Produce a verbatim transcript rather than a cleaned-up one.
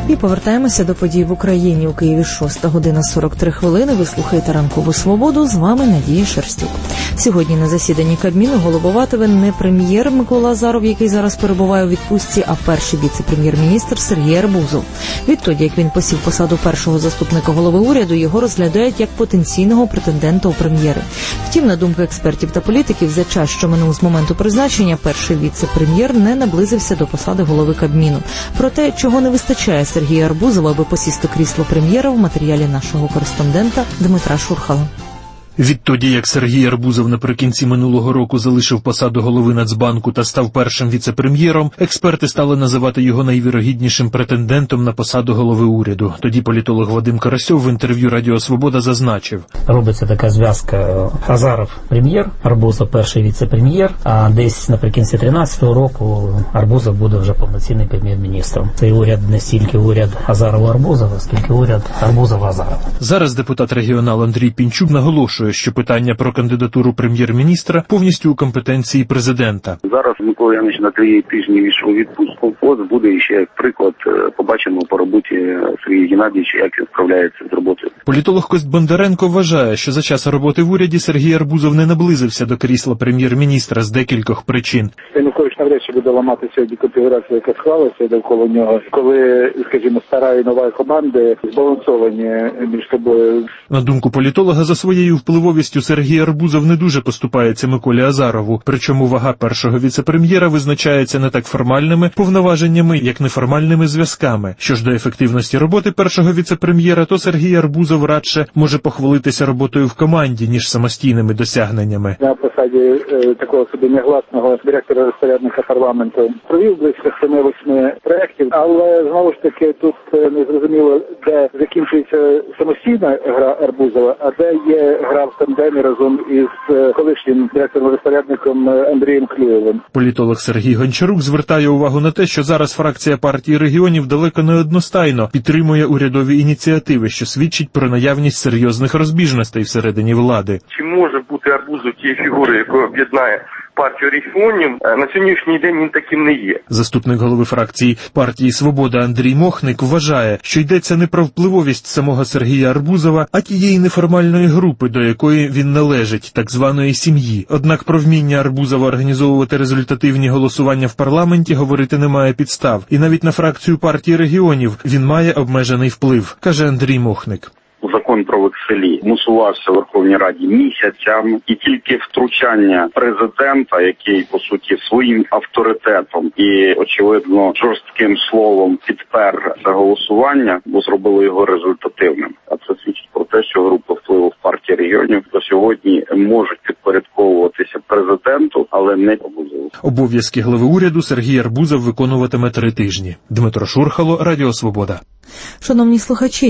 І повертаємося до подій в Україні. У Києві шоста година сорок три хвилини. Ви слухаєте «Ранкову свободу». З вами Надія Шерстюк. Сьогодні на засіданні Кабміну головуватиме не прем'єр Микола Азаров, який зараз перебуває у відпустці, а перший віце-прем'єр-міністр Сергій Арбузов. Відтоді, як він посів посаду першого заступника голови уряду, його розглядають як потенційного претендента у прем'єри. Втім, на думку експертів та політиків, за час, що минув з моменту призначення, перший віце-прем'єр не наблизився до посади голови Кабміну. Про те, чого не вистачає Сергія Арбузова, аби посісти крісло прем'єра, в матеріалі нашого кореспондента Дмитра Шурхала. Відтоді, як Сергій Арбузов наприкінці минулого року залишив посаду голови Нацбанку та став першим віце-прем'єром, експерти стали називати його найвірогіднішим претендентом на посаду голови уряду. Тоді політолог Вадим Карасьов в інтерв'ю Радіо Свобода зазначив. Робиться така зв'язка: Азаров прем'єр, Арбузов перший віце-прем'єр, а десь наприкінці тринадцятого року Арбузов буде вже повноцінним прем'єр-міністром. Цей уряд не стільки уряд Азарова-Арбузова, скільки уряд Арбузова-Азарова. Зараз депутат-регіонал Андрій Пінчук наголошує, що питання про кандидатуру прем'єр-міністра повністю у компетенції президента. Зараз Микола Янович на три тижні вийшов у відпустку. Ось буде ще як приклад, побачимо по роботі Сергія Геннадійовича, як він справляється з роботою. Політолог Кость Бондаренко вважає, що за час роботи в уряді Сергій Арбузов не наблизився до крісла прем'єр-міністра з декількох причин. Янукович навряд чи буде ламати сьогодні конфігурацію, яка склалася довкола нього, коли, скажімо, стара і нова команди збалансовані між собою. На думку політолога, за своєю впливовістю Сергій Арбузов не дуже поступається Миколі Азарову, причому вага першого віце-прем'єра визначається не так формальними повноваженнями, як неформальними зв'язками. Що ж до ефективності роботи першого віце-прем'єра, то Сергій Арбузов радше може похвалитися роботою в команді, ніж самостійними досягненнями. На посаді е, такого собі негласного директора-розпорядника парламенту провів близько семи-восьми проєктів, але знову ж таки тут е, не зрозуміло, де закінчується самостійна гра Арбузова, а де є гра в тандемі разом із е, колишнім директором-розпорядником Андрієм Клюєвим. Політолог Сергій Гончарук звертає увагу на те, що зараз фракція партії регіонів далеко не одностайно підтримує урядові ініціативи, що свідчить про наявність серйозних розбіжностей всередині влади. Чи може бути Арбузов тією фігурою, яка об'єднає партію регіонів? На сьогоднішній день він таким не є. Заступник голови фракції партії «Свобода» Андрій Мохник вважає, що йдеться не про впливовість самого Сергія Арбузова, а тієї неформальної групи, до якої він належить, так званої сім'ї. Однак про вміння Арбузова організовувати результативні голосування в парламенті говорити немає підстав. І навіть на фракцію партії регіонів він має обмежений вплив, каже Андрій Мохник. Закон про векселі мусувався в Верховній Раді місяцями, і тільки втручання президента, який, по суті, своїм авторитетом і, очевидно, жорстким словом підпер це голосування, бо зробило його результативним. А це свідчить про те, що група впливу в партії регіонів до сьогодні можуть підпорядковуватися президенту, але не Арбузову. Обов'язки глави уряду Сергій Арбузов виконуватиме три тижні. Дмитро Шурхало, Радіо Свобода. Шановні слухачі,